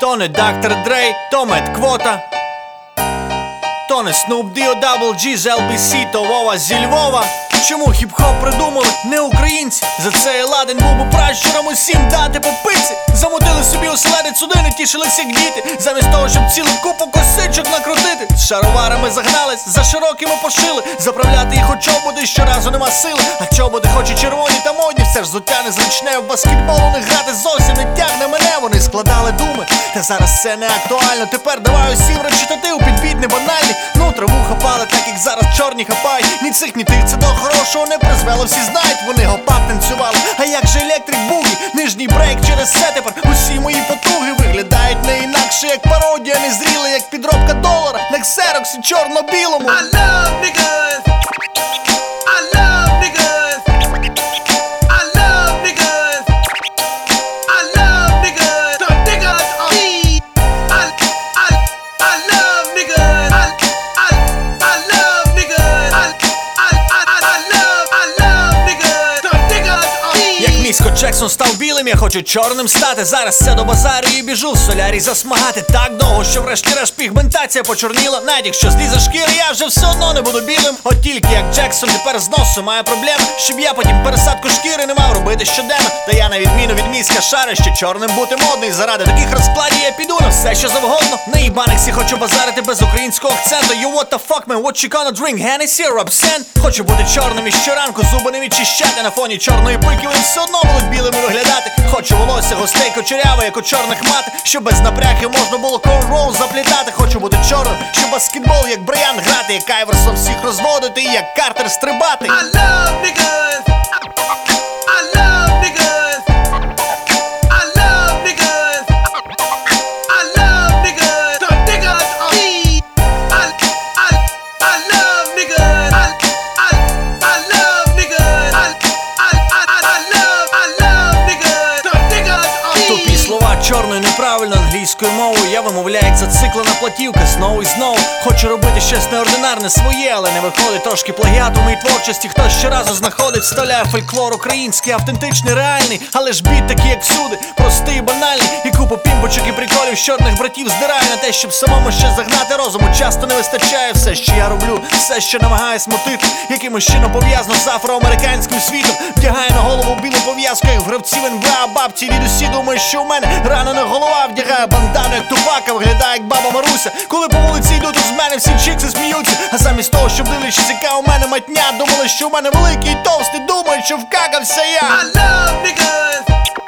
То не Dr. Dre, то Медквота, то не Snoop D, Double G з LBC, то Вова зі Львова. Чому хіп-хоп придумали не українці? За це Еладен був би пращуром усім дати по пиці. Замутили собі оселедець, суди не тішились як діти, замість того, щоб цілу купу косичок накрутити. З шароварами загнались, за широкими пошили. Заправляти їх у чоботи щоразу нема сили. А чоботи хоч і червоні та модні, все ж взуття незручне. В баскетбол у них грати зовсім не тягне мене. Вони складали думи, та зараз це не актуально. Тепер давай усім речитатив під біт не банальний. Ну траву хапали, так як зараз чорні хапають. Ні цих, ні тих, це до хорошого не призвело, всі знають, вони гопак танцювали. А як же електрик бугі, нижній брейк через це тепер усі мої потуги виглядають не інакше, як пародія, не зріли, як підробка долара на ксероксі чорно-білому. I love niggas. I love niggas. I love niggas. I love niggas. The niggas are me. I love niggas. I love niggas. I love niggas. The niggas are me. Як Міско Джексон став білим, я хочу чорним стати. Зараз це до базару і біжу в солярій засмагати. Так довго, що врешті-решт пігментація почорніла. Навіть якщо злізе шкіри, я вже все одно не буду білим. От тільки як Джексон тепер з носу має проблеми. Щоб я потім пересадку шкіри не мав робити щоденно. Та я на відміну від Міска шарю, що чорним бути модний. Заради таких розкладів я піду на все, що завгодно. На їбаниксі хочу базарити без українського акценту. You what the fuck man, what you gonna drink, Hennessy or absent? Хочу бути чорним і щоранку зуби не відчищати. На фоні чорної пики вони все одно будуть білими виглядати. Хочу волосся густей кучеряве, як у чорних мати, щоб без напрягів можна було корнроуз заплітати. Хочу бути чорним, щоб баскетбол як Брайан грати, як Айверсон всіх розводити, і як Картер стрибати. I love niggas. I love niggas. I love niggas. I love niggas. The niggas are me. I love niggas. I love niggas. I love niggas. The niggas are me. Тупі слова чорною неправильно англійською мовою. Я вимовляю, як зациклена платівка знову і знову. Хочу робити щось неординарне своє, але не виходить. Трошки плагіат у моїй творчості хтось щоразу знаходить. Вставляє фольклор український, автентичний, реальний. Але ж біт такий, як всюди, простий і банальний. І купу пімбочок і приколів з чорних братів здирає на те, щоб самому ще загнати розуму. Часто не вистачає все, що я роблю, все, що намагаюсь мотити. Якимось чином пов'язано з афроамериканським світом. Вдягає на голову білу пов'язку, як в гравців НБА. А бабці дідусі думають, що у мене рано не голова. Вдягає бандану, як Тупака, виглядає як баба Маруся. Коли по вулиці йдуть, з мене всі чікси сміються. А замість того, щоб дивлячись, яка у мене матня, думали, що у мене великий і товстий, думають, що вкакався я. I love niggas.